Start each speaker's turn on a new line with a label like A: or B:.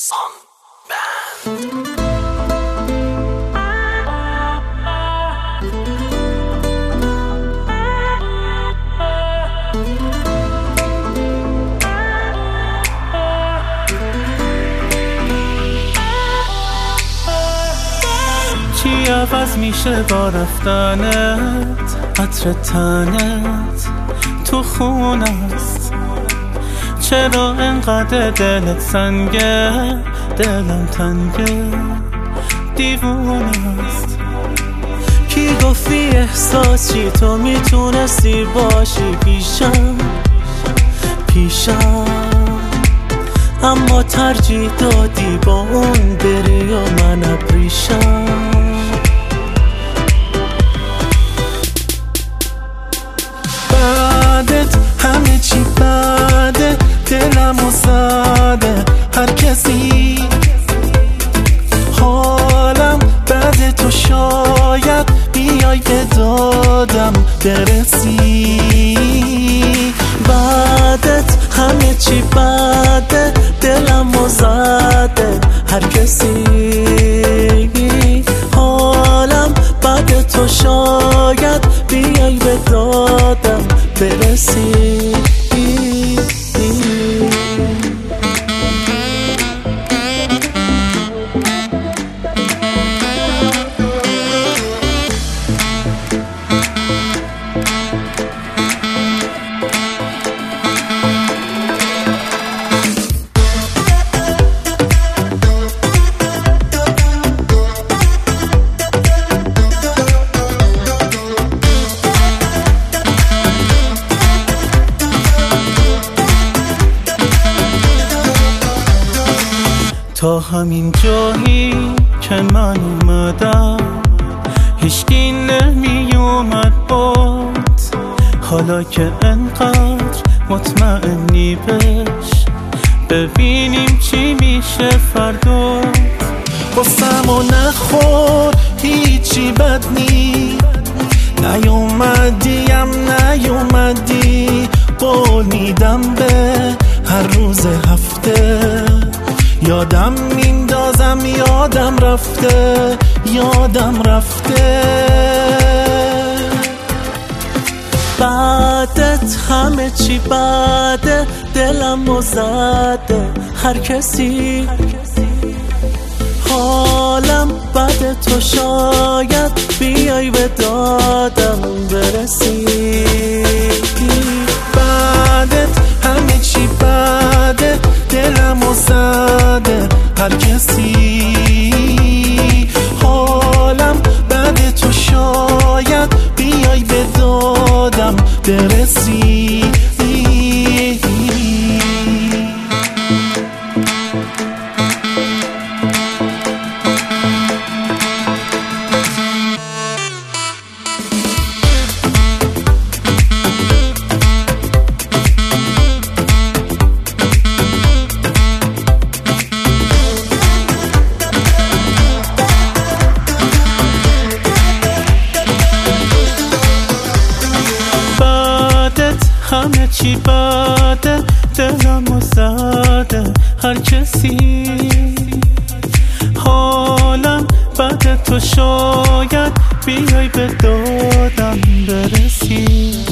A: چی عوض میشه با رفتنت؟ عطر تنت تو خون است. چرا انقدر دلت سنگه؟ دلم تنگه دیوونه است. کی گفتی احساس چی تو میتونستی باشی پیشم اما ترجیح دادی با اون بری و من ابریشم. بعدت همه چی بده، دلمو زده هر کسی. حالم بده تو شاید بیای به دادم برسی. بعدت همه چی بده، دلمو زده هر کسی. حالم بده تو شاید بیای به دادم برسی. تا همین جایی که من اومدم هیچکی نمی اومد بود. حالا که انقدر مطمئنی بش ببینیم چی میشه فردا. قصه‌مو نخور هیچی بد نی، نیومدی قول میدم به هر روز هفته. یادم میندازم یادم رفته. بعدت همه چی بده، دلمو زده هر کسی. حالم بده تو شاید بیای به دادم برسی. بعدت همه چی بده، دلمو زده هر کسی. حالم بده تو شاید بیای به دادم برسی. همه چی بده، دلمو زده هر کسی. حالم بده تو شاید بیای به دادم برسی.